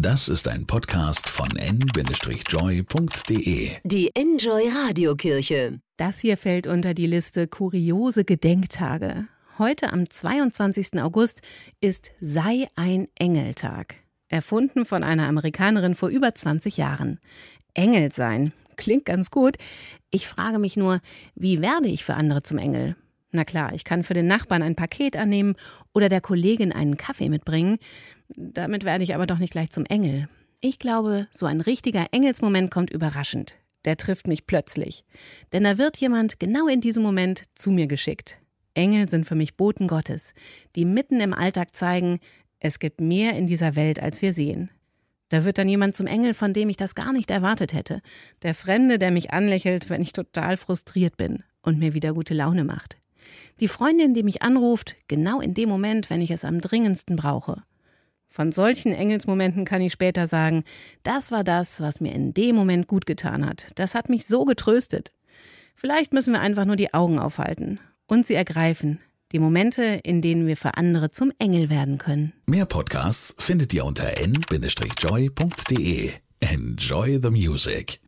Das ist ein Podcast von n-joy.de. Die Enjoy Radiokirche. Das hier fällt unter die Liste kuriose Gedenktage. Heute am 22. August ist Sei ein Engeltag. Erfunden von einer Amerikanerin vor über 20 Jahren. Engel sein, klingt ganz gut. Ich frage mich nur, wie werde ich für andere zum Engel? Na klar, ich kann für den Nachbarn ein Paket annehmen oder der Kollegin einen Kaffee mitbringen. Damit werde ich aber doch nicht gleich zum Engel. Ich glaube, so ein richtiger Engelsmoment kommt überraschend. Der trifft mich plötzlich. Denn da wird jemand genau in diesem Moment zu mir geschickt. Engel sind für mich Boten Gottes, die mitten im Alltag zeigen, es gibt mehr in dieser Welt, als wir sehen. Da wird dann jemand zum Engel, von dem ich das gar nicht erwartet hätte. Der Fremde, der mich anlächelt, wenn ich total frustriert bin und mir wieder gute Laune macht. Die Freundin, die mich anruft, genau in dem Moment, wenn ich es am dringendsten brauche. Von solchen Engelsmomenten kann ich später sagen, das war das, was mir in dem Moment gut getan hat. Das hat mich so getröstet. Vielleicht müssen wir einfach nur die Augen aufhalten und sie ergreifen. Die Momente, in denen wir für andere zum Engel werden können. Mehr Podcasts findet ihr unter n-joy.de. Enjoy the music.